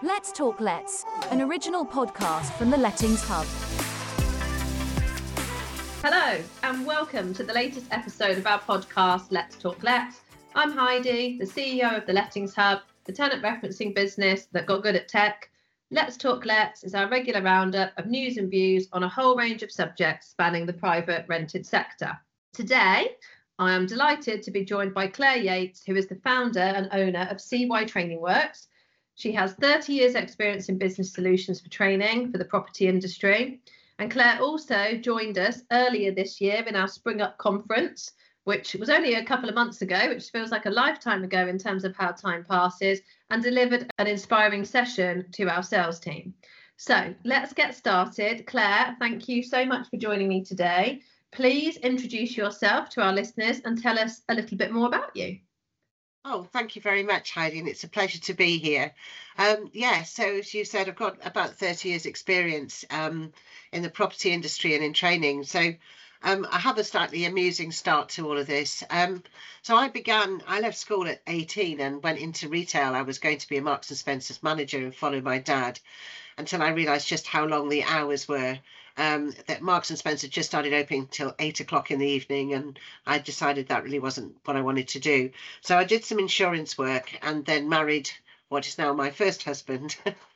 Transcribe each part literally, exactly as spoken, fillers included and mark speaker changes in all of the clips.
Speaker 1: Let's Talk Let's, an original podcast from the Lettings Hub.
Speaker 2: Hello, and welcome to the latest episode of our podcast, Let's Talk Let's. I'm Heidi, the C E O of the Lettings Hub, the tenant referencing business that got good at tech. Let's Talk Let's is our regular roundup of news and views on a whole range of subjects spanning the private rented sector. Today, I am delighted to be joined by Claire Yates, who is the founder and owner of C Y Training Works. She has thirty years experience in business solutions for training for the property industry. And Claire also joined us earlier this year in our Spring Up conference, which was only a couple of months ago, which feels like a lifetime ago in terms of how time passes, and delivered an inspiring session to our sales team. So let's get started. Claire, thank you so much for joining me today. Please introduce yourself to our listeners and tell us a little bit more about you.
Speaker 3: Oh, thank you very much, Heidi, and it's a pleasure to be here. Um, yeah, so as you said, I've got about thirty years experience um, in the property industry and in training. So um, I have a slightly amusing start to all of this. Um, so I began, I left school at eighteen and went into retail. I was going to be a Marks and Spencer's manager and follow my dad until I realised just how long the hours were. Um, that Marks and Spencer just started opening till eight o'clock in the evening, and I decided that really wasn't what I wanted to do. So I did some insurance work and then married what is now my first husband.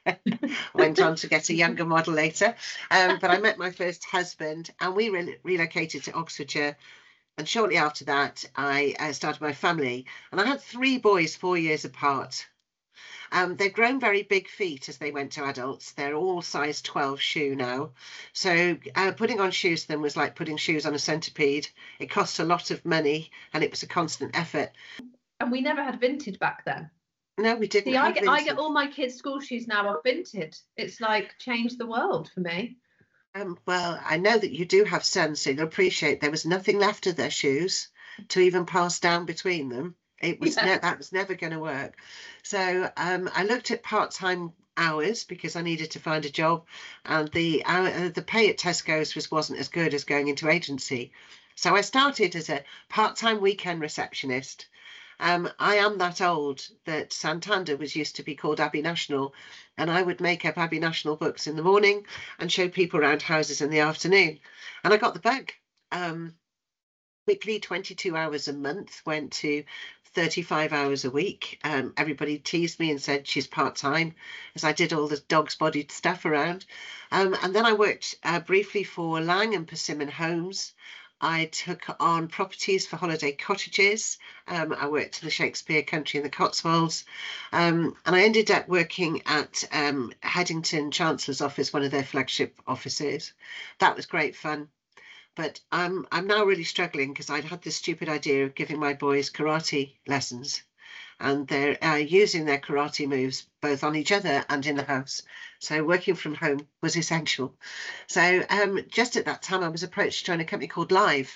Speaker 3: Went on to get a younger model later, um, but I met my first husband and we re- relocated to Oxfordshire. And shortly after that, I uh, started my family, and I had three boys four years apart. Um, they've grown very big feet as they went to adults. They're all size twelve shoe now. So uh, putting on shoes to them was like putting shoes on a centipede. It cost a lot of money and it was a constant effort.
Speaker 2: And we never had Vinted back then.
Speaker 3: No, we didn't.
Speaker 2: See, I
Speaker 3: have
Speaker 2: get, I
Speaker 3: Vinted.
Speaker 2: get all my kids' school shoes now off Vinted. It's like changed the world for me.
Speaker 3: Um, well, I know that you do have sons, so you'll appreciate there was nothing left of their shoes to even pass down between them. It was
Speaker 2: Yeah.
Speaker 3: ne- that was never going to work. So um, I looked at part-time hours because I needed to find a job, and the uh, the pay at Tesco's was wasn't as good as going into agency. So I started as a part-time weekend receptionist. Um, I am that old that Santander was used to be called Abbey National, and I would make up Abbey National books in the morning and show people around houses in the afternoon. And I got the bug. Um, Weekly, twenty-two hours a month, went to thirty-five hours a week. Um, everybody teased me and said she's part-time as I did all the dog's body stuff around. Um, and then I worked uh, briefly for Lang and Persimmon Homes. I took on properties for holiday cottages. Um, I worked in the Shakespeare Country in the Cotswolds. Um, and I ended up working at um, Headington Chancellor's office, one of their flagship offices. That was great fun. But I'm I'm now really struggling because I'd had this stupid idea of giving my boys karate lessons, and they're uh, using their karate moves both on each other and in the house. So working from home was essential. So um, just at that time, I was approached to join a company called Live.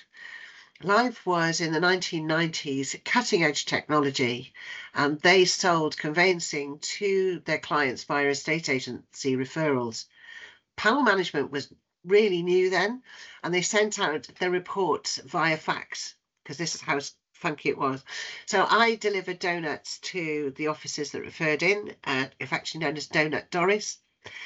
Speaker 3: Live was in the nineteen nineties, cutting edge technology, and they sold conveyancing to their clients via estate agency referrals. Panel management was really new then, and they sent out the reports via fax because this is how funky it was. So I delivered donuts to the offices that referred in, uh, affectionately known as Donut Doris,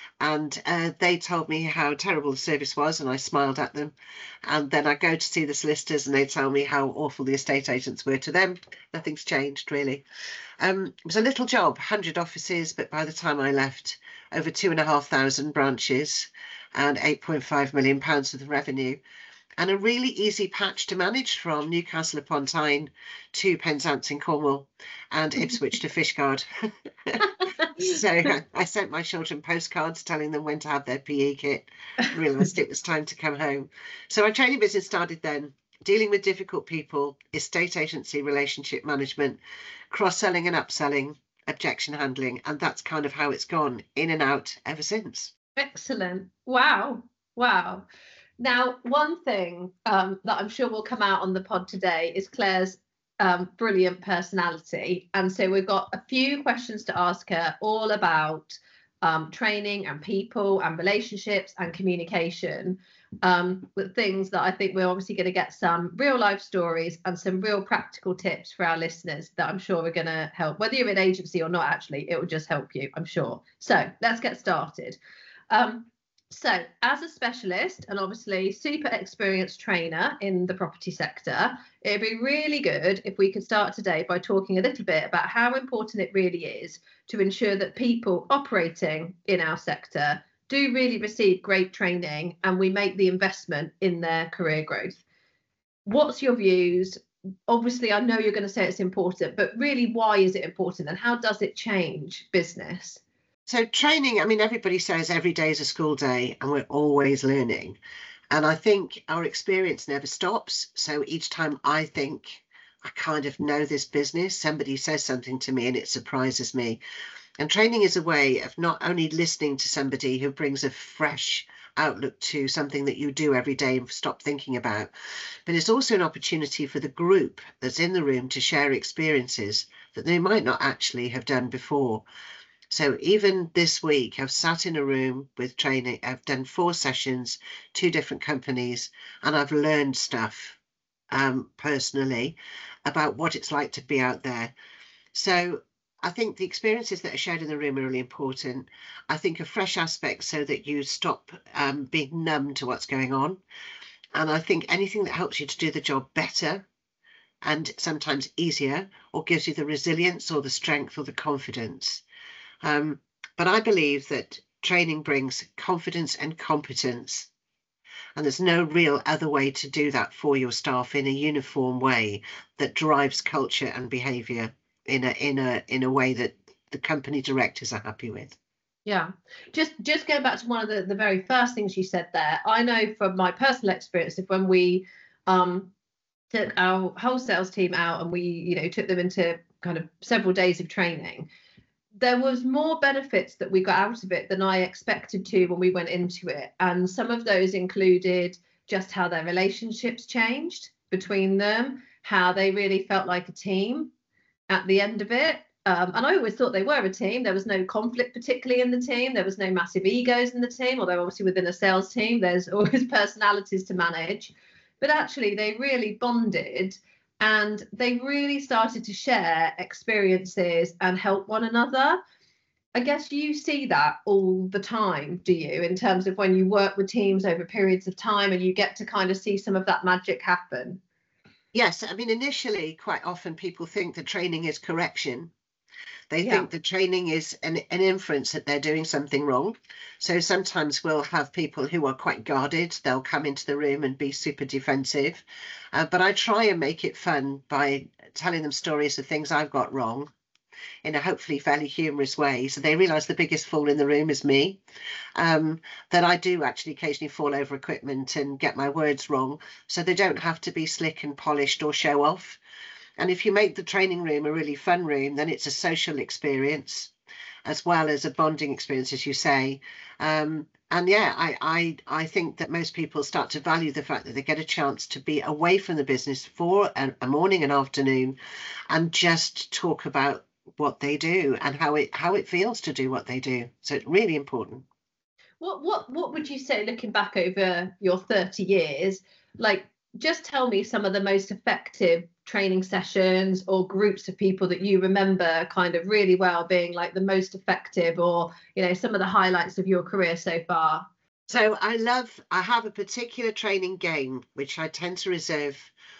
Speaker 3: and uh, they told me how terrible the service was, and I smiled at them. And then I go to see the solicitors and they tell me how awful the estate agents were to them. Nothing's changed really. Um, it was a little job, one hundred offices, but by the time I left, over two and a half thousand branches and eight point five million pounds worth of revenue, and a really easy patch to manage from Newcastle upon Tyne to Penzance in Cornwall and Ipswich to Fishguard. So I sent my children postcards telling them when to have their P E kit, realised it was time to come home. So our training business started then, dealing with difficult people, estate agency relationship management, cross-selling and upselling, objection handling, and that's kind of how it's gone in and out ever since.
Speaker 2: Excellent. Wow. Wow. Now, one thing um, that I'm sure will come out on the pod today is Claire's um, brilliant personality. And so we've got a few questions to ask her all about um, training and people and relationships and communication. Um, with things that I think we're obviously going to get some real life stories and some real practical tips for our listeners that I'm sure are going to help. Whether you're in agency or not, actually, it will just help you, I'm sure. So let's get started. Um, so as a specialist and obviously super experienced trainer in the property sector, it'd be really good if we could start today by talking a little bit about how important it really is to ensure that people operating in our sector do really receive great training and we make the investment in their career growth. What's your views? Obviously, I know you're going to say it's important, but really, why is it important and how does it change business?
Speaker 3: So training, I mean, everybody says every day is a school day and we're always learning. And I think our experience never stops. So each time I think I kind of know this business, somebody says something to me and it surprises me. And training is a way of not only listening to somebody who brings a fresh outlook to something that you do every day and stop thinking about, but it's also an opportunity for the group that's in the room to share experiences that they might not actually have done before. So even this week, I've sat in a room with training, I've done four sessions, two different companies, and I've learned stuff um, personally about what it's like to be out there. So I think the experiences that are shared in the room are really important. I think a fresh aspect so that you stop um, being numb to what's going on. And I think anything that helps you to do the job better and sometimes easier, or gives you the resilience or the strength or the confidence. Um, but I believe that training brings confidence and competence. And there's no real other way to do that for your staff in a uniform way that drives culture and behaviour in a in a in a way that the company directors are happy with.
Speaker 2: Yeah, just just going back to one of the, the very first things you said there, I know from my personal experience of when we um took our whole sales team out and we, you know, took them into kind of several days of training, there was more benefits that we got out of it than I expected to when we went into it. And some of those included just how their relationships changed between them, how they really felt like a team at the end of it. Um, and I always thought they were a team. There was no conflict particularly in the team. There was no massive egos in the team, although obviously within a sales team, there's always personalities to manage. But actually, they really bonded and they really started to share experiences and help one another. I guess you see that all the time, do you, in terms of when you work with teams over periods of time and you get to kind of see some of that magic happen?
Speaker 3: Yes, I mean, initially, quite often people think that training is correction. They
Speaker 2: Yeah.
Speaker 3: think the training is an, an inference that they're doing something wrong. So sometimes we'll have people who are quite guarded. They'll come into the room and be super defensive. Uh, but I try and make it fun by telling them stories of things I've got wrong in a hopefully fairly humorous way. So they realise the biggest fool in the room is me. Um, that I do actually occasionally fall over equipment and get my words wrong. So they don't have to be slick and polished or show off. And if you make the training room a really fun room, then it's a social experience as well as a bonding experience, as you say. Um, and yeah, I, I, I think that most people start to value the fact that they get a chance to be away from the business for a, a morning and afternoon and just talk about what they do and how it how it feels to do what they do. So it's really important.
Speaker 2: What what what would you say, looking back over your thirty years, like just tell me some of the most effective training sessions or groups of people that you remember kind of really well being like the most effective, or, you know, some of the highlights of your career so far?
Speaker 3: So I love, I have a particular training game, which I tend to reserve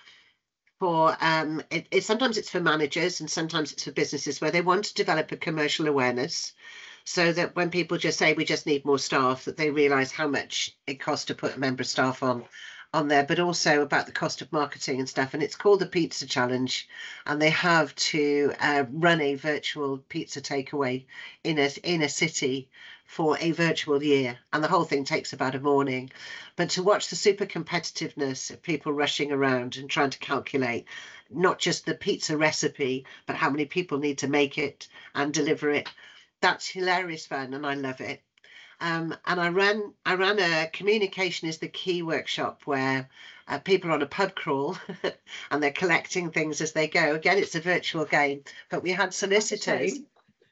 Speaker 3: for, um, it, it, sometimes it's for managers and sometimes it's for businesses where they want to develop a commercial awareness so that when people just say we just need more staff, that they realise how much it costs to put a member of staff on on there, but also about the cost of marketing and stuff. And it's called the Pizza Challenge, and they have to uh, run a virtual pizza takeaway in a in a city for a virtual year, and the whole thing takes about a morning. But to watch the super competitiveness of people rushing around and trying to calculate not just the pizza recipe, but how many people need to make it and deliver it, that's hilarious fun, and I love it. Um, and I ran I ran a communication is the key workshop where uh, people are on a pub crawl and they're collecting things as they go. Again, it's a virtual game, but we had solicitors.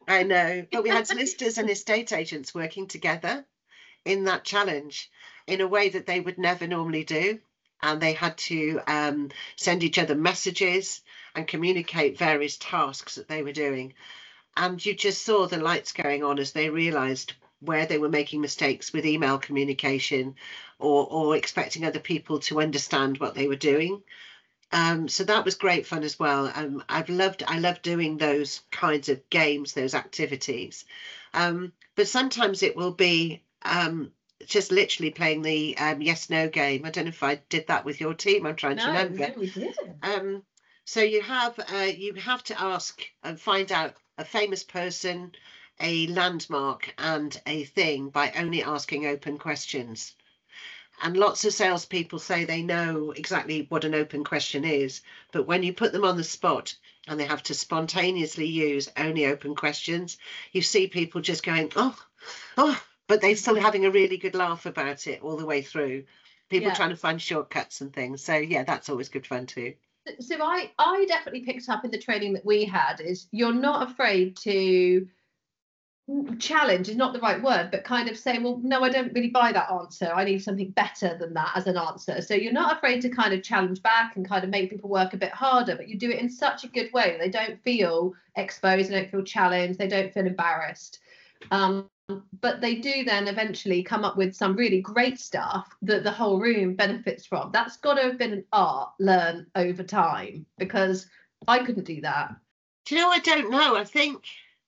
Speaker 3: I know, but we had solicitors and estate agents working together in that challenge in a way that they would never normally do. And they had to um, send each other messages and communicate various tasks that they were doing. And you just saw the lights going on as they realised where they were making mistakes with email communication or, or expecting other people to understand what they were doing. Um, so that was great fun as well. Um, I've loved, I love doing those kinds of games, those activities. Um, but sometimes it will be um, just literally playing the um, yes, no game. I don't know if I did that with your team. I'm trying
Speaker 2: no,
Speaker 3: to remember.
Speaker 2: No, we didn't.
Speaker 3: Um, so you have, uh, you have to ask and find out a famous person, a landmark and a thing by only asking open questions. And lots of salespeople say they know exactly what an open question is, but when you put them on the spot and they have to spontaneously use only open questions, you see people just going, oh, oh, but they're still having a really good laugh about it all the way through. People
Speaker 2: Yeah.
Speaker 3: trying to find shortcuts and things. So yeah, that's always good fun too.
Speaker 2: So I, I definitely picked up in the training that we had is you're not afraid to challenge is not the right word, but kind of say, well, no, I don't really buy that answer. I need something better than that as an answer. So you're not afraid to kind of challenge back and kind of make people work a bit harder, but you do it in such a good way. They don't feel exposed, they don't feel challenged, they don't feel embarrassed. Um, but they do then eventually come up with some really great stuff that the whole room benefits from. That's got to have been an art learned over time, because I couldn't do that.
Speaker 3: Do you know, I don't know. I think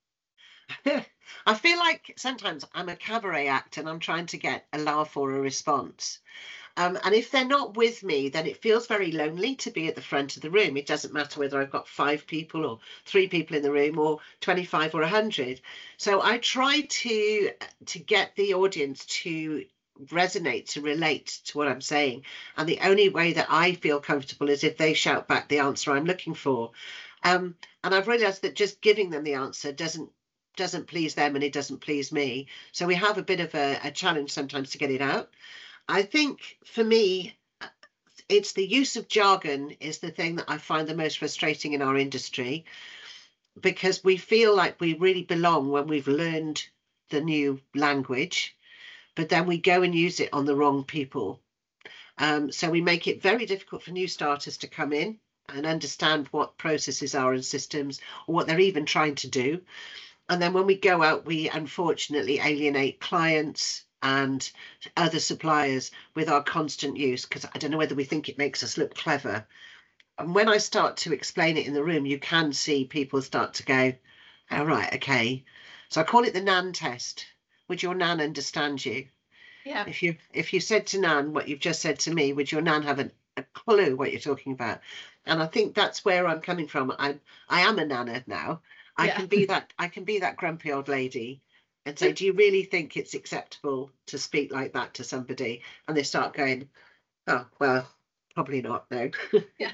Speaker 3: I feel like sometimes I'm a cabaret act and I'm trying to get a laugh or a response. Um, and if they're not with me, then it feels very lonely to be at the front of the room. It doesn't matter whether I've got five people or three people in the room or twenty-five or one hundred. So I try to to get the audience to resonate, to relate to what I'm saying. And the only way that I feel comfortable is if they shout back the answer I'm looking for. Um, and I've realized that just giving them the answer doesn't doesn't please them and it doesn't please me. So we have a bit of a, a challenge sometimes to get it out. I think for me, it's the use of jargon is the thing that I find the most frustrating in our industry, because we feel like we really belong when we've learned the new language, but then we go and use it on the wrong people. Um, so we make it very difficult for new starters to come in and understand what processes are and systems or what they're even trying to do. And then when we go out, we unfortunately alienate clients and other suppliers with our constant use, because I don't know whether we think it makes us look clever. And when I start to explain it in the room, you can see people start to go, all right, okay. So I call it the Nan test. Would your Nan understand you?
Speaker 2: Yeah.
Speaker 3: If you if you said to Nan what you've just said to me, would your Nan have a, a clue what you're talking about? And I think that's where I'm coming from. I I am a Nana now. I
Speaker 2: Yeah.
Speaker 3: can be that I can be that grumpy old lady and say, do you really think it's acceptable to speak like that to somebody? And they start going, oh, well, probably not, no.
Speaker 2: Yeah.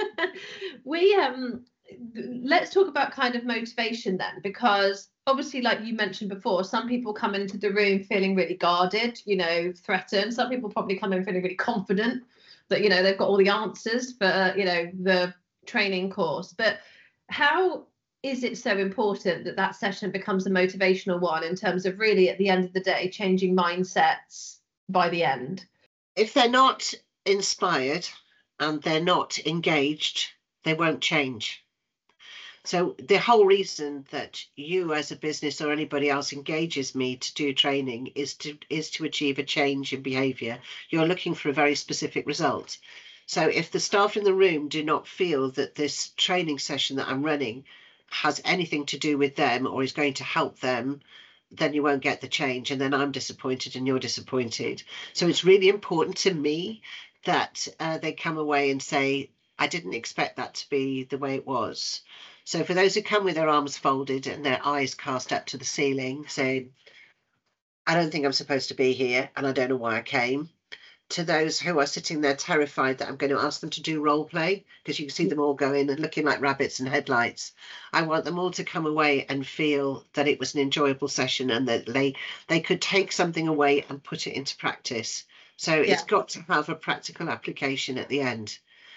Speaker 2: we um let's talk about kind of motivation then, because obviously, like you mentioned before, some people come into the room feeling really guarded, you know, threatened. Some people probably come in feeling really confident that, you know, they've got all the answers for, you know, the training course. But how is it so important that that session becomes a motivational one in terms of really at the end of the day changing mindsets by the end?
Speaker 3: If they're not inspired and they're not engaged, they won't change. So the whole reason that you as a business or anybody else engages me to do training is to is to achieve a change in behaviour. You're looking for a very specific result. So if the staff in the room do not feel that this training session that I'm running has anything to do with them or is going to help them, then you won't get the change. And then I'm disappointed and you're disappointed. So it's really important to me that uh, they come away and say, I didn't expect that to be the way it was. So for those who come with their arms folded and their eyes cast up to the ceiling, saying, I don't think I'm supposed to be here and I don't know why I came, to those who are sitting there terrified that I'm going to ask them to do role play, because you can see them all going and looking like rabbits in headlights. I want them all to come away and feel that it was an enjoyable session and that they, they could take something away and put it into practice. So yeah. It's got to have a practical application at the end.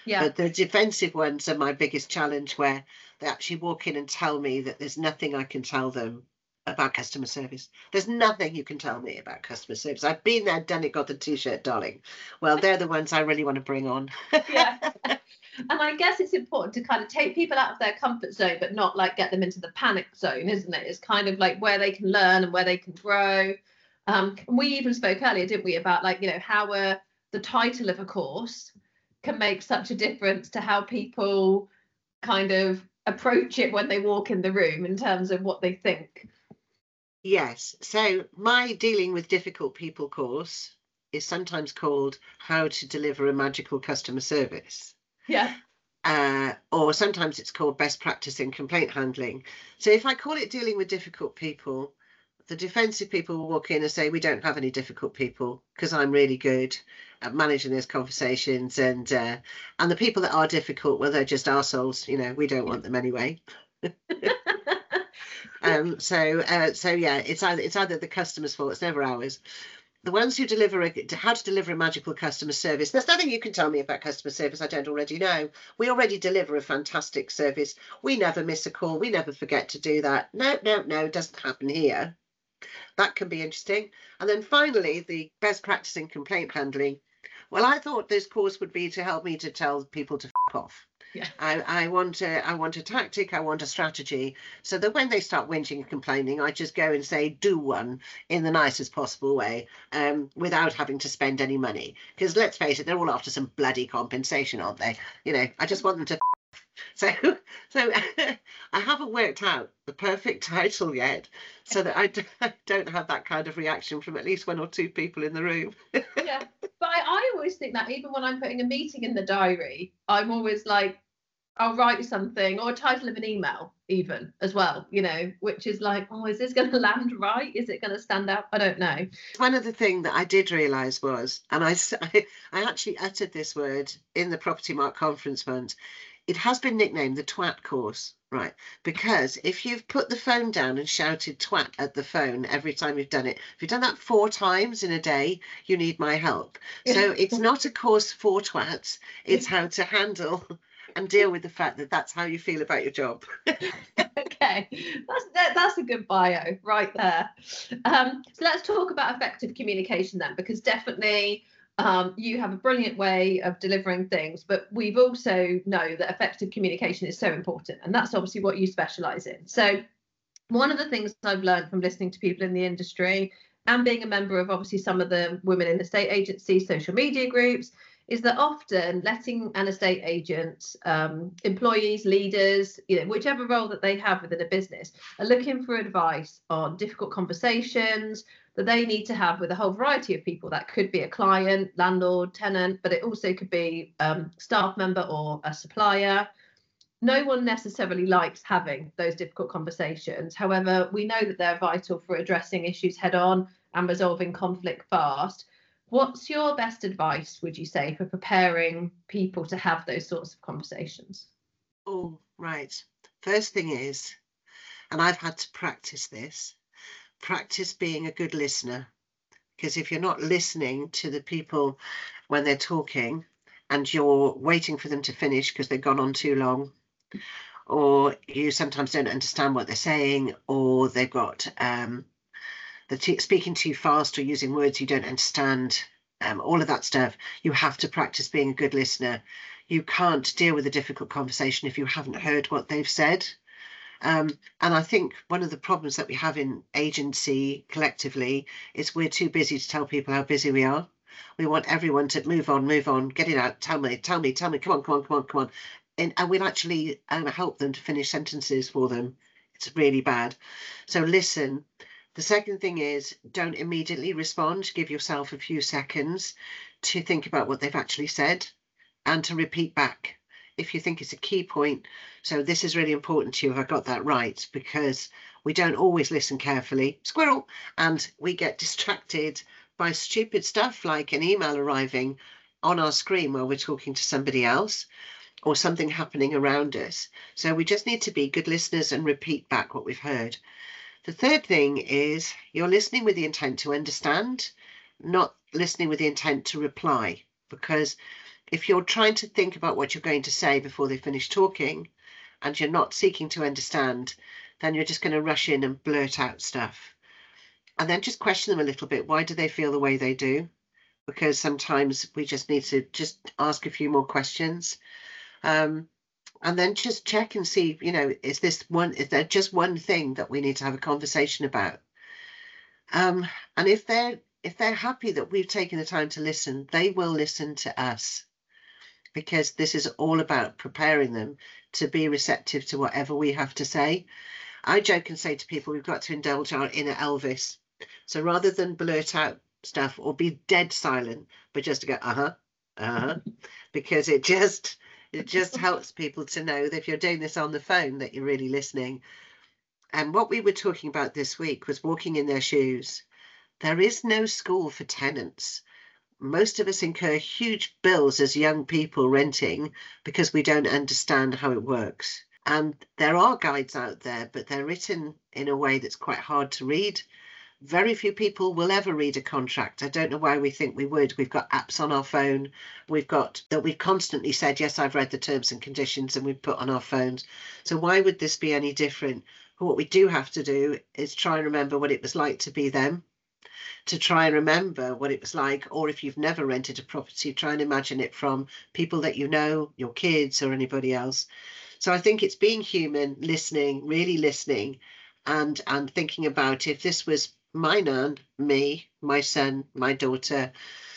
Speaker 2: Yeah.
Speaker 3: But the defensive ones are my biggest challenge, where they actually walk in and tell me that there's nothing I can tell them about customer service. There's nothing you can tell me about customer service. I've been there, done it, got the t-shirt, darling. Well, they're the ones I really want to bring on.
Speaker 2: Yeah. And I guess it's important to kind of take people out of their comfort zone, but not like get them into the panic zone, isn't it? It's kind of like where they can learn and where they can grow. Um, and we even spoke earlier, didn't we, about like, you know, how uh, the title of a course can make such a difference to how people kind of approach it when they walk in the room in terms of what they think.
Speaker 3: Yes. So my Dealing with Difficult People course is sometimes called How to Deliver a Magical Customer Service.
Speaker 2: Yeah.
Speaker 3: Uh, or sometimes it's called Best Practice in Complaint Handling. So if I call it Dealing with Difficult People, the defensive people will walk in and say, we don't have any difficult people because I'm really good at managing those conversations. And uh, and the people that are difficult, well, they're just arseholes. You know, we don't want them anyway. um, so uh, so yeah, it's either it's either the customer's fault. It's never ours. The ones who deliver a, how to deliver a magical customer service. There's nothing you can tell me about customer service I don't already know. We already deliver a fantastic service. We never miss a call. We never forget to do that. No, no, no, it doesn't happen here. That can be interesting. And then finally, the best practice in complaint handling. Well, I thought this course would be to help me to tell people to f off.
Speaker 2: Yeah.
Speaker 3: I, I want a, I want a tactic, I want a strategy, so that when they start whinging and complaining, I just go and say, do one in the nicest possible way, um, without having to spend any money. Because let's face it, they're all after some bloody compensation, aren't they? You know, I just want them to f So, so I haven't worked out the perfect title yet, so that I, d I don't have that kind of reaction from at least one or two people in the room.
Speaker 2: Yeah, but I, I always think that even when I'm putting a meeting in the diary, I'm always like, I'll write something or a title of an email even as well, you know, which is like, oh, is this going to land right? Is it going to stand out? I don't know.
Speaker 3: One of the things that I did realise was, and I, I, I actually uttered this word in the Property Mark conference once, it has been nicknamed the twat course, right? Because if you've put the phone down and shouted twat at the phone every time you've done it, if you've done that four times in a day, you need my help. So it's not a course for twats, it's how to handle and deal with the fact that that's how you feel about your job.
Speaker 2: Okay, that's that, that's a good bio right there. Um, so let's talk about effective communication then, because definitely um, you have a brilliant way of delivering things, but we've also know that effective communication is so important, and that's obviously what you specialize in. So one of the things I've learned from listening to people in the industry and being a member of obviously some of the women in estate agency social media groups is that often letting an estate agent, um, employees, leaders, you know, whichever role that they have within a business, are looking for advice on difficult conversations that they need to have with a whole variety of people. That could be a client, landlord, tenant, but it also could be um, staff member or a supplier. No one necessarily likes having those difficult conversations. However, we know that they're vital for addressing issues head on and resolving conflict fast. What's your best advice, would you say, for preparing people to have those sorts of conversations?
Speaker 3: Oh, right. First thing is, and I've had to practice this, practice being a good listener. Because if you're not listening to the people when they're talking and you're waiting for them to finish because they've gone on too long, or you sometimes don't understand what they're saying, or they've got um, they're speaking too fast or using words you don't understand, um, all of that stuff, you have to practice being a good listener. You can't deal with a difficult conversation if you haven't heard what they've said. Um, and I think one of the problems that we have in agency collectively is we're too busy to tell people how busy we are. We want everyone to move on, move on, get it out, tell me, tell me, tell me, come on, come on, come on, come on. And, and we'll actually um, help them to finish sentences for them. It's really bad. So listen. The second thing is, don't immediately respond. Give yourself a few seconds to think about what they've actually said and to repeat back if you think it's a key point. So this is really important to you. Have I got that right? Because we don't always listen carefully. Squirrel. And we get distracted by stupid stuff like an email arriving on our screen while we're talking to somebody else, or something happening around us. So we just need to be good listeners and repeat back what we've heard. The third thing is you're listening with the intent to understand, not listening with the intent to reply, because if you're trying to think about what you're going to say before they finish talking and you're not seeking to understand, then you're just going to rush in and blurt out stuff. And then just question them a little bit. Why do they feel the way they do? Because sometimes we just need to just ask a few more questions. Um, and then just check and see, you know, is this one, is there just one thing that we need to have a conversation about? Um, and if they're if they're happy that we've taken the time to listen, they will listen to us, because this is all about preparing them to be receptive to whatever we have to say. I joke and say to people, we've got to indulge our inner Elvis. So rather than blurt out stuff or be dead silent, but just to go, uh-huh, uh-huh, because it just it just helps people to know that if you're doing this on the phone, that you're really listening. And what we were talking about this week was walking in their shoes. There is no school for tenants. Most of us incur huge bills as young people renting because we don't understand how it works. And there are guides out there, but they're written in a way that's quite hard to read. Very few people will ever read a contract. I don't know why we think we would. We've got apps on our phone. We've got that we've constantly said, yes, I've read the terms and conditions, and we've put on our phones. So why would this be any different? What we do have to do is try and remember what it was like to be them, to try and remember what it was like, or if you've never rented a property, try and imagine it from people that you know, your kids or anybody else. So I think it's being human, listening, really listening, and and thinking about, if this was my nan, me, my son, my daughter,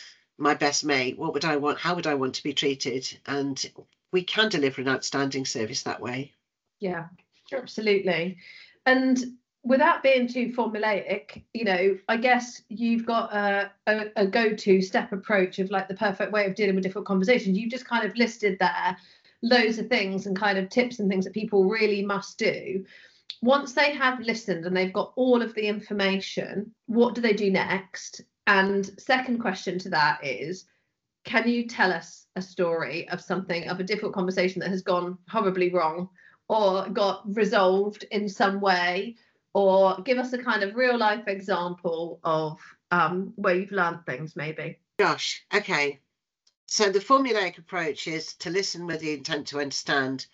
Speaker 3: my best mate, what would I want? How would I want to be treated? And we can deliver an outstanding service that way.
Speaker 2: Yeah, absolutely. And without being too formulaic, you know, I guess you've got a, a, a go-to step approach of like the perfect way of dealing with difficult conversations. You've just kind of listed there loads of things and kind of tips and things that people really must do. Once they have listened and they've got all of the information, what do they do next? And second question to that is, can you tell us a story of something, of a difficult conversation that has gone horribly wrong or got resolved in some way, or give us a kind of real life example of um, where you've learned things maybe?
Speaker 3: Gosh, okay. So the formulaic approach is to listen with the intent to understand,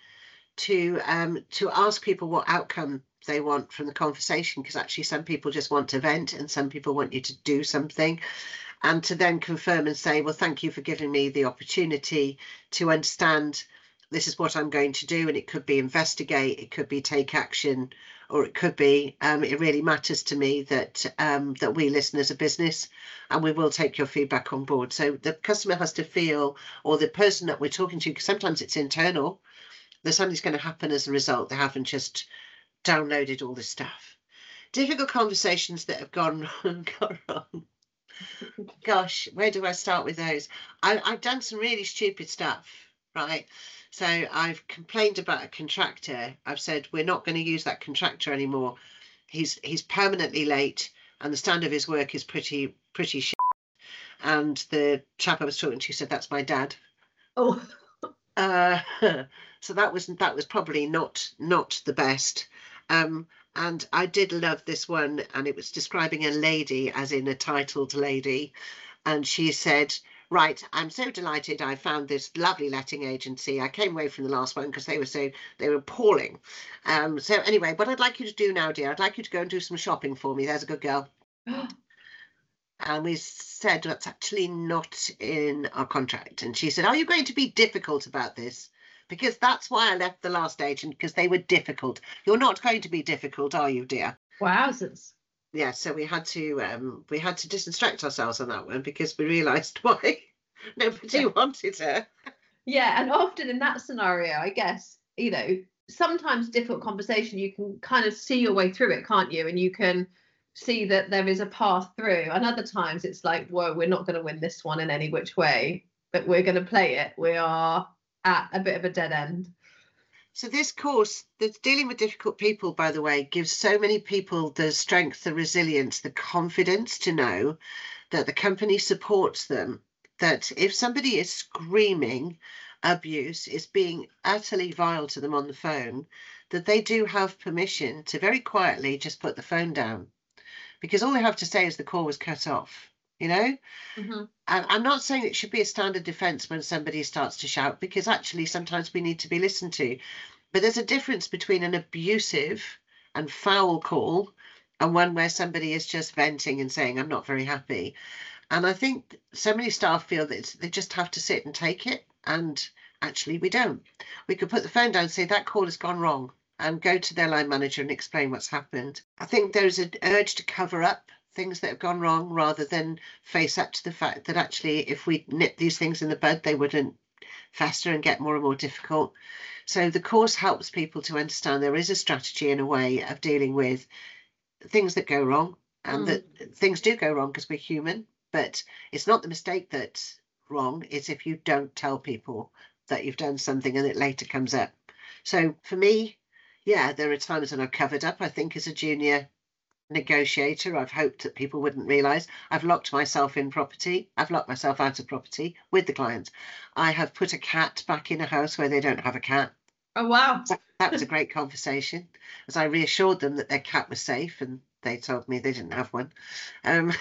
Speaker 3: to um, to ask people what outcome they want from the conversation, because actually some people just want to vent and some people want you to do something, and to then confirm and say, well, thank you for giving me the opportunity to understand this is what I'm going to do. And it could be investigate, it could be take action, or it could be um, it really matters to me that um, that we listen as a business, and we will take your feedback on board. So the customer has to feel, or the person that we're talking to, because sometimes it's internal, that something's going to happen as a result. They haven't just downloaded all this stuff. Difficult conversations that have gone wrong, gone wrong. Gosh, where do I start with those? I, I've done some really stupid stuff, right? So I've complained about a contractor. I've said, we're not going to use that contractor anymore. He's he's permanently late, and the standard of his work is pretty pretty shit. And the chap I was talking to said, that's my dad.
Speaker 2: Oh.
Speaker 3: Uh, so that was that was probably not not the best. Um, and I did love this one, and it was describing a lady, as in a titled lady, and she said, right, I'm so delighted I found this lovely letting agency. I came away from the last one because they were so they were appalling. Um, so anyway, what I'd like you to do now, dear, I'd like you to go and do some shopping for me. There's a good girl. And we said, that's actually not in our contract. And she said, are you going to be difficult about this? Because that's why I left the last agent, because they were difficult. You're not going to be difficult, are you, dear?
Speaker 2: Wowzers.
Speaker 3: Yeah, so we had to um, we had to disinstruct ourselves on that one, because we realised why nobody
Speaker 2: Yeah.
Speaker 3: wanted her.
Speaker 2: Yeah, and often in that scenario, I guess, you know, sometimes difficult conversation, you can kind of see your way through it, can't you? And you can see that there is a path through. And other times it's like, whoa, we're not going to win this one in any which way, but we're going to play it. We are at a bit of a dead end.
Speaker 3: So this course, that's dealing with difficult people, by the way, gives so many people the strength, the resilience, the confidence to know that the company supports them, that if somebody is screaming abuse, is being utterly vile to them on the phone, that they do have permission to very quietly just put the phone down. Because all they have to say is the call was cut off. you know.
Speaker 2: Mm-hmm.
Speaker 3: And I'm not saying it should be a standard defense when somebody starts to shout, because actually sometimes we need to be listened to. But there's a difference between an abusive and foul call and one where somebody is just venting and saying, I'm not very happy. And I think so many staff feel that they just have to sit and take it. And actually, we don't. We could put the phone down and say that call has gone wrong and go to their line manager and explain what's happened. I think there's an urge to cover up things that have gone wrong rather than face up to the fact that actually, if we nip these things in the bud, they wouldn't fester and get more and more difficult. So the course helps people to understand there is a strategy and a way of dealing with things that go wrong, and mm. that things do go wrong because we're human. But it's not the mistake that's wrong. It's if you don't tell people that you've done something and it later comes up. So for me, yeah, there are times when I've covered up. I think as a junior negotiator, I've hoped that people wouldn't realise. I've locked myself in property. I've locked myself out of property with the clients. I have put a cat back in a house where they don't have a cat.
Speaker 2: Oh, wow.
Speaker 3: That, that was a great conversation, as I reassured them that their cat was safe, and they told me they didn't have one. Um,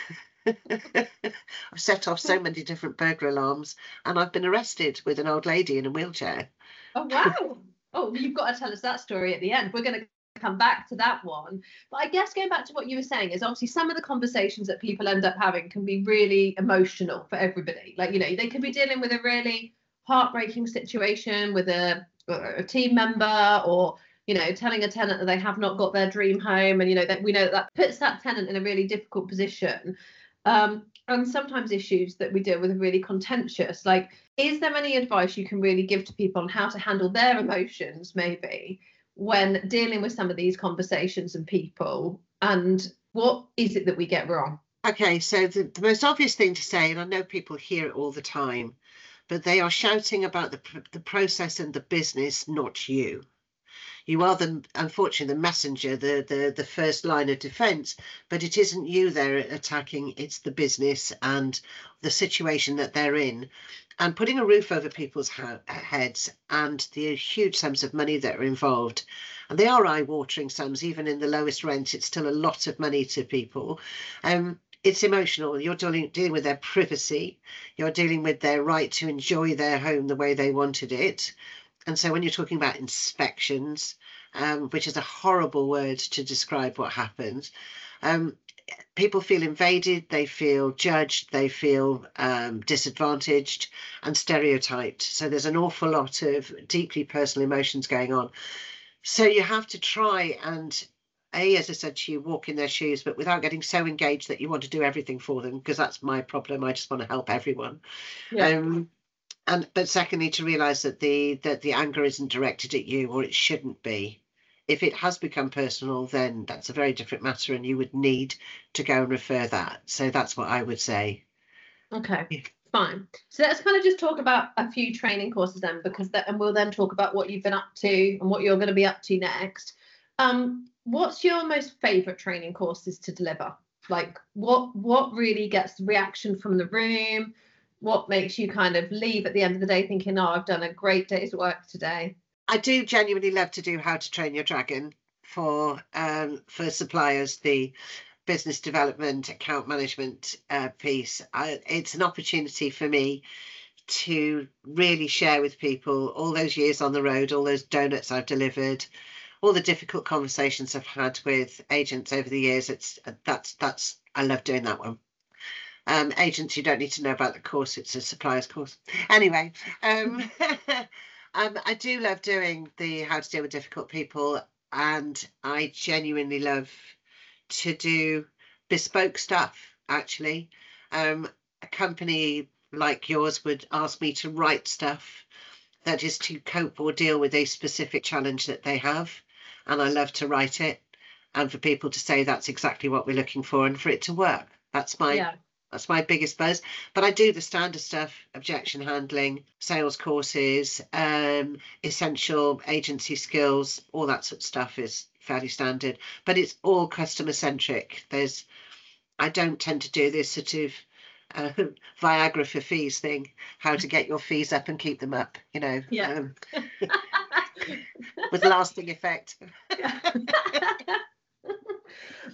Speaker 3: I've set off so many different burglar alarms, and I've been arrested with an old lady in a wheelchair.
Speaker 2: Oh, wow. Oh, you've got to tell us that story at the end. We're going to come back to that one. But I guess going back to what you were saying is obviously some of the conversations that people end up having can be really emotional for everybody. Like, you know, they could be dealing with a really heartbreaking situation with a, a team member, or, you know, telling a tenant that they have not got their dream home. And, you know, that we know that, that puts that tenant in a really difficult position. Um, and sometimes issues that we deal with are really contentious. Like, is there any advice you can really give to people on how to handle their emotions, maybe, when dealing with some of these conversations and people? And what is it that we get wrong?
Speaker 3: Okay, so the, the most obvious thing to say, and I know people hear it all the time, but they are shouting about the the process and the business, not you. You are, the unfortunately, the messenger, the, the, the first line of defence, but it isn't you they're attacking, it's the business and the situation that they're in. And putting a roof over people's ha- heads and the huge sums of money that are involved. And they are eye-watering sums, even in the lowest rent, it's still a lot of money to people. Um, it's emotional. You're dealing, dealing with their privacy. You're dealing with their right to enjoy their home the way they wanted it. And so when you're talking about inspections, um, which is a horrible word to describe what happens, um, people feel invaded, they feel judged, they feel um, disadvantaged and stereotyped. So there's an awful lot of deeply personal emotions going on. So you have to try and, A, as I said to you, walk in their shoes, but without getting so engaged that you want to do everything for them, because that's my problem. I just want to help everyone. Yeah. Um, And but secondly, to realise that the that the anger isn't directed at you, or it shouldn't be. If it has become personal, then that's a very different matter, and you would need to go and refer that. So that's what I would say.
Speaker 2: Okay, yeah. Fine. So let's kind of just talk about a few training courses then, because that, and we'll then talk about what you've been up to and what you're going to be up to next. Um, what's your most favourite training courses to deliver? Like, what what really gets the reaction from the room? What makes you kind of leave at the end of the day thinking, oh, I've done a great day's work today?
Speaker 3: I do genuinely love to do How to Train Your Dragon for um, for suppliers, the business development, account management uh, piece. I, it's an opportunity for me to really share with people all those years on the road, all those donuts I've delivered, all the difficult conversations I've had with agents over the years. It's that's that's I love doing that one. Um, agents, you don't need to know about the course. It's a supplier's course. Anyway, um, um, I do love doing the How to Deal with Difficult People, and I genuinely love to do bespoke stuff, actually. Um, a company like yours would ask me to write stuff that is to cope or deal with a specific challenge that they have, and I love to write it, and for people to say that's exactly what we're looking for, and for it to work. That's my... Yeah. That's my biggest buzz. But I do the standard stuff, objection handling, sales courses, um, essential agency skills, all that sort of stuff is fairly standard. But it's all customer centric. There's, I don't tend to do this sort of uh, Viagra for fees thing, how to get your fees up and keep them up, you know, yeah. um, with lasting effect.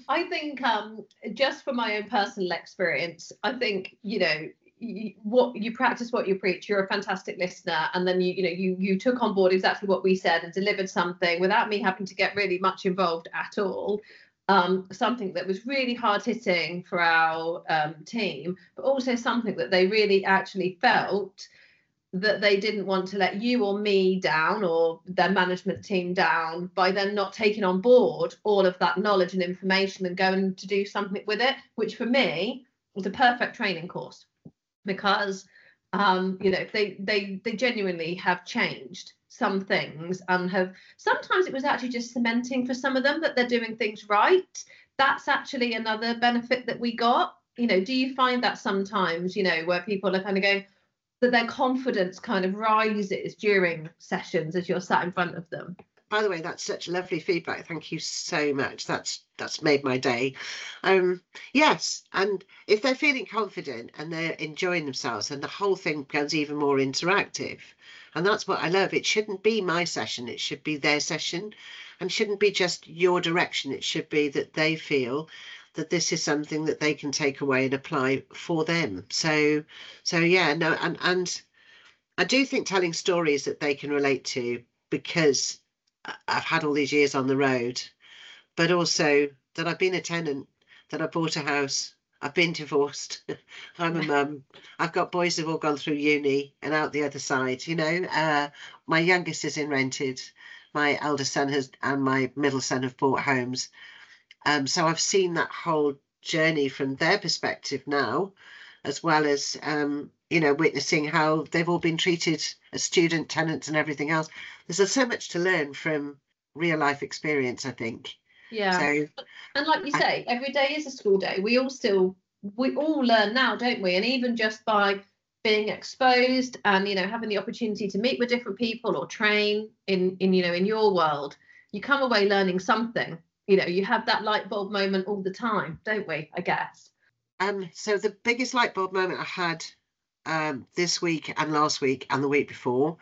Speaker 2: I think um, just from my own personal experience, I think, you know, you, what you practice what you preach. You're a fantastic listener, and then you you know you you took on board exactly what we said and delivered something without me having to get really much involved at all. Um, something that was really hard hitting for our um, team, but also something that they really actually felt that they didn't want to let you or me down or their management team down by then not taking on board all of that knowledge and information and going to do something with it, which for me was a perfect training course, because um, you know they they they genuinely have changed some things and have sometimes it was actually just cementing for some of them that they're doing things right. That's actually another benefit that we got. You know, do you find that sometimes, you know, where people are kind of going, that their confidence kind of rises during sessions as you're sat in front of them?
Speaker 3: By the way, that's such lovely feedback. Thank you so much. That's that's made my day. Um, yes, and if they're feeling confident and they're enjoying themselves, then the whole thing becomes even more interactive. And that's what I love. It shouldn't be my session. It should be their session, and shouldn't be just your direction. It should be that they feel that this is something that they can take away and apply for them. So, so yeah, no, and and I do think telling stories that they can relate to, because I've had all these years on the road, but also that I've been a tenant, that I bought a house, I've been divorced, I'm a mum, I've got boys who've all gone through uni and out the other side, you know. Uh, my youngest is in rented, my eldest son has, and my middle son have bought homes. Um, so I've seen that whole journey from their perspective now, as well as, um, you know, witnessing how they've all been treated as student tenants and everything else. There's so much to learn from real life experience, I think.
Speaker 2: Yeah.
Speaker 3: So,
Speaker 2: and like you
Speaker 3: I,
Speaker 2: say, every day is a school day. We all still, we all learn now, don't we? And even just by being exposed and, you know, having the opportunity to meet with different people or train in, in, you know, in your world, you come away learning something. You know, you have that light bulb moment all the time, don't we? I guess.
Speaker 3: Um, so the biggest light bulb moment I had um, this week and last week and the week before,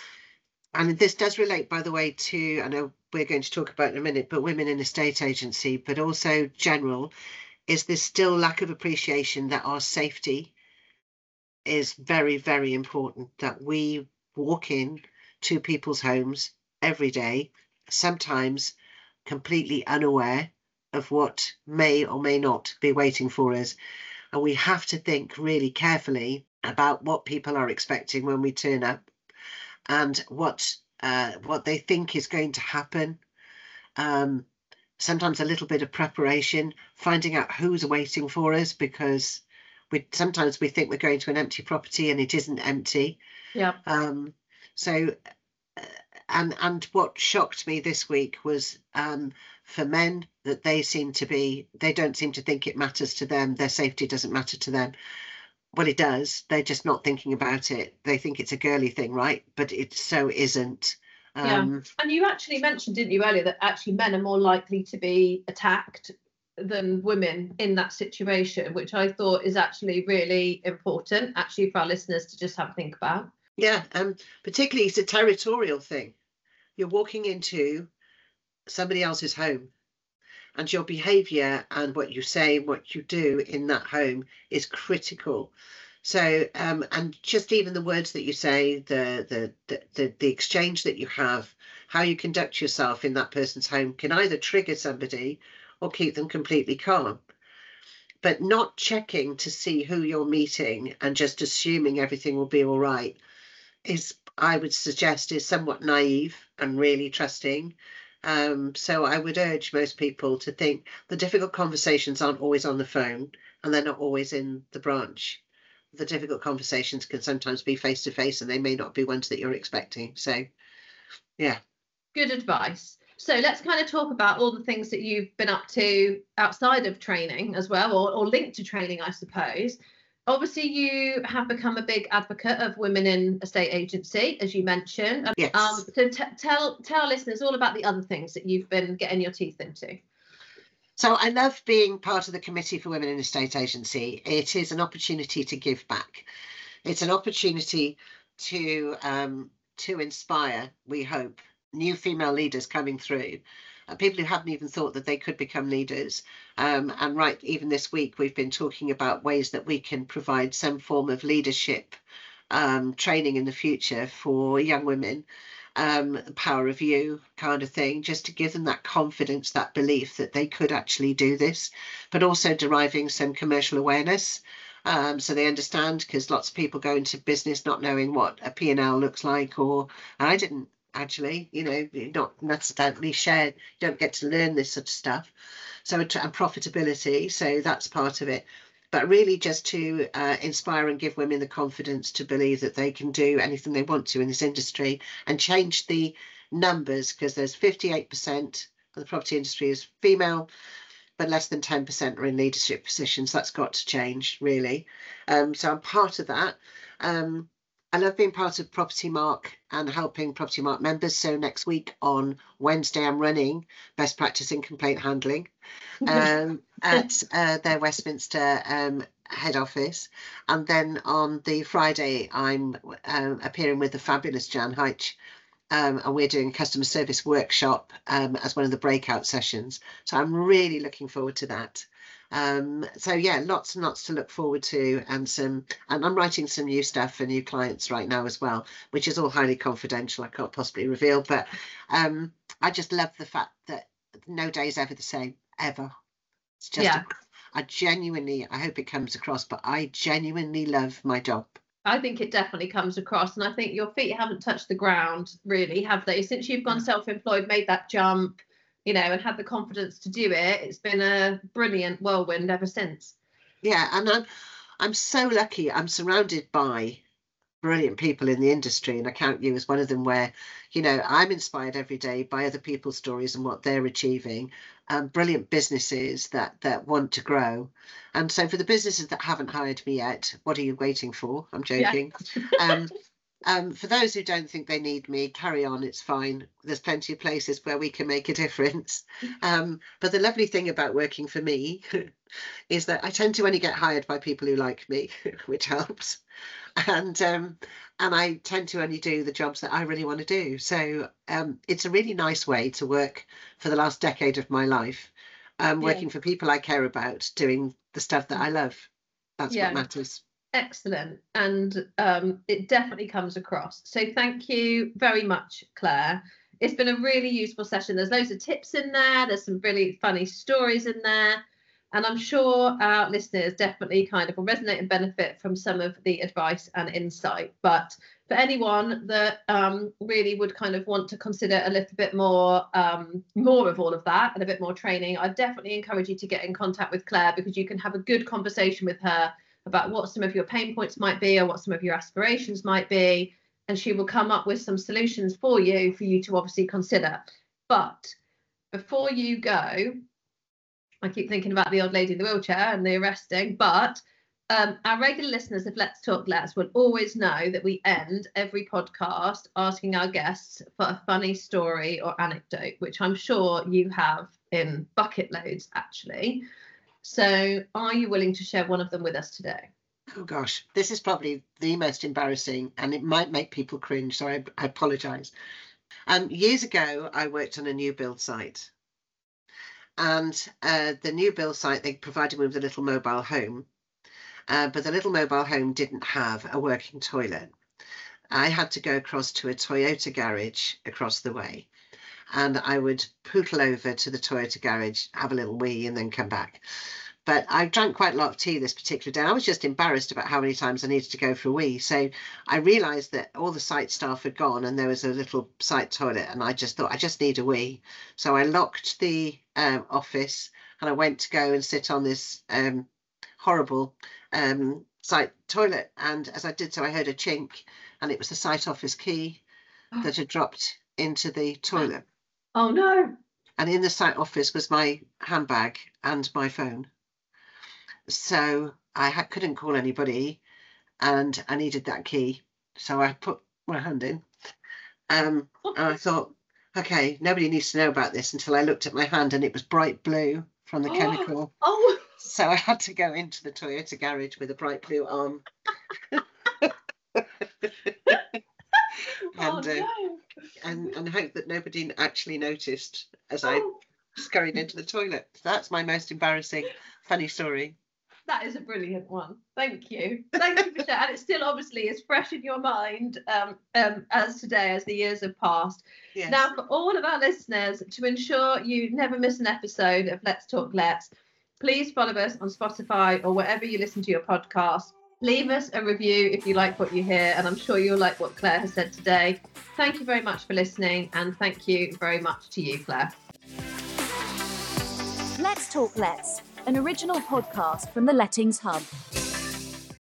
Speaker 3: and this does relate, by the way, to, I know we're going to talk about in a minute, but women in estate agency, but also general, is this still lack of appreciation that our safety is very, very important, that we walk in to people's homes every day, sometimes completely unaware of what may or may not be waiting for us. And we have to think really carefully about what people are expecting when we turn up, and what uh, what they think is going to happen. Um, sometimes a little bit of preparation, finding out who's waiting for us, because we sometimes we think we're going to an empty property and it isn't empty.
Speaker 2: Yeah.
Speaker 3: Um, so, uh, and and what shocked me this week was um, for men, that they seem to be, they don't seem to think it matters to them. Their safety doesn't matter to them. Well, it does. They're just not thinking about it. They think it's a girly thing, right? But it so isn't. Um,
Speaker 2: yeah. And you actually mentioned, didn't you, earlier, that actually men are more likely to be attacked than women in that situation, which I thought is actually really important, actually, for our listeners to just have a think about.
Speaker 3: Yeah, um, particularly it's a territorial thing. You're walking into somebody else's home, and your behaviour and what you say, what you do in that home is critical. So, um, and just even the words that you say, the, the the the the exchange that you have, how you conduct yourself in that person's home can either trigger somebody or keep them completely calm. But not checking to see who you're meeting and just assuming everything will be all right is, I would suggest, is somewhat naive and really trusting. Um, so I would urge most people to think the difficult conversations aren't always on the phone, and they're not always in the branch. The difficult conversations can sometimes be face to face, and they may not be ones that you're expecting. So, yeah.
Speaker 2: Good advice. So let's kind of talk about all the things that you've been up to outside of training as well, or, or linked to training, I suppose. Obviously, you have become a big advocate of women in estate agency, as you mentioned.
Speaker 3: Yes.
Speaker 2: Um, so t- tell tell our listeners all about the other things that you've been getting your teeth into.
Speaker 3: So I love being part of the Committee for Women in Estate Agency. It is an opportunity to give back. It's an opportunity to um, to inspire, we hope, new female leaders coming through, uh, people who haven't even thought that they could become leaders. Um, and right, even this week, we've been talking about ways that we can provide some form of leadership um, training in the future for young women, um, power of you kind of thing, just to give them that confidence, that belief that they could actually do this, but also deriving some commercial awareness. Um, so they understand, because lots of people go into business not knowing what a P and L looks like, or I didn't actually, you know, not necessarily shared, you don't get to learn this sort of stuff. So, and profitability, so that's part of it. But really just to uh, inspire and give women the confidence to believe that they can do anything they want to in this industry and change the numbers, because there's fifty-eight percent of the property industry is female, but less than ten percent are in leadership positions. That's got to change, really. Um, so I'm part of that. Um, I love being part of Property Mark and helping Property Mark members. So next week on Wednesday, I'm running Best Practice in Complaint Handling um, at uh, their Westminster um, head office. And then on the Friday, I'm um, appearing with the fabulous Jan Heitch. Um, and we're doing a customer service workshop um, as one of the breakout sessions. So I'm really looking forward to that. Um, so yeah, lots and lots to look forward to, and some, and I'm writing some new stuff for new clients right now as well, which is all highly confidential. I can't possibly reveal, but um, I just love the fact that no day is ever the same, ever. It's just,
Speaker 2: Yeah.
Speaker 3: a, I genuinely, I hope it comes across, but I genuinely love my job.
Speaker 2: I think it definitely comes across, and I think your feet haven't touched the ground, really, have they? Since you've gone self-employed, made that jump, you know, and had the confidence to do it, it's been a brilliant whirlwind ever since.
Speaker 3: Yeah, and I'm, I'm so lucky. I'm surrounded by brilliant people in the industry, and I count you as one of them, where, you know, I'm inspired every day by other people's stories and what they're achieving, um, brilliant businesses that that want to grow. And so for the businesses that haven't hired me yet, what are you waiting for? I'm joking. Yeah. um, um, for those who don't think they need me, carry on, it's fine. There's plenty of places where we can make a difference. Um, but the lovely thing about working for me is that I tend to only get hired by people who like me, which helps. And um, and I tend to only do the jobs that I really want to do. So um, it's a really nice way to work for the last decade of my life, um, working yeah. for people I care about, doing the stuff that I love. That's yeah. what matters.
Speaker 2: Excellent. And um, it definitely comes across. So thank you very much, Claire. It's been a really useful session. There's loads of tips in there. There's some really funny stories in there. And I'm sure our listeners definitely kind of will resonate and benefit from some of the advice and insight. But for anyone that um, really would kind of want to consider a little bit more, um, more of all of that and a bit more training, I definitely encourage you to get in contact with Claire, because you can have a good conversation with her about what some of your pain points might be or what some of your aspirations might be. And she will come up with some solutions for you, for you to obviously consider. But before you go, I keep thinking about the old lady in the wheelchair and the arresting, but um, our regular listeners of Let's Talk Let's will always know that we end every podcast asking our guests for a funny story or anecdote, which I'm sure you have in bucket loads, actually. So are you willing to share one of them with us today?
Speaker 3: Oh, gosh, this is probably the most embarrassing, and it might make people cringe, so I, I apologise. Um, years ago, I worked on a new build site. And uh, the new build site, they provided me with a little mobile home, uh, but the little mobile home didn't have a working toilet. I had to go across to a Toyota garage across the way, and I would poodle over to the Toyota garage, have a little wee, and then come back. But I drank quite a lot of tea this particular day. I was just embarrassed about how many times I needed to go for a wee. So I realised that all the site staff had gone and there was a little site toilet, and I just thought, I just need a wee. So I locked the um, office and I went to go and sit on this um, horrible um, site toilet. And as I did so, I heard a chink, and it was the site office key that had dropped into the toilet.
Speaker 2: Oh, no.
Speaker 3: And in the site office was my handbag and my phone. So I ha- couldn't call anybody, and I needed that key. So I put my hand in, um, and I thought, okay, nobody needs to know about this, until I looked at my hand and it was bright blue from the chemical.
Speaker 2: Oh.
Speaker 3: So I had to go into the Toyota garage with a bright blue arm. and
Speaker 2: oh,
Speaker 3: uh,
Speaker 2: no.
Speaker 3: and, and hope that nobody actually noticed as I
Speaker 2: Oh,
Speaker 3: scurried into the toilet. So that's my most embarrassing funny story.
Speaker 2: that is a brilliant one. Thank you. Thank you for sharing. And it still obviously is fresh in your mind um, um, as today, as the years have passed.
Speaker 3: Yes.
Speaker 2: Now, for all of our listeners, to ensure you never miss an episode of Let's Talk Let's, please follow us on Spotify or wherever you listen to your podcast. Leave us a review if you like what you hear, and I'm sure you'll like what Claire has said today. Thank you very much for listening, and thank you very much to you, Claire.
Speaker 1: Let's Talk Let's, an original podcast from the Lettings Hub.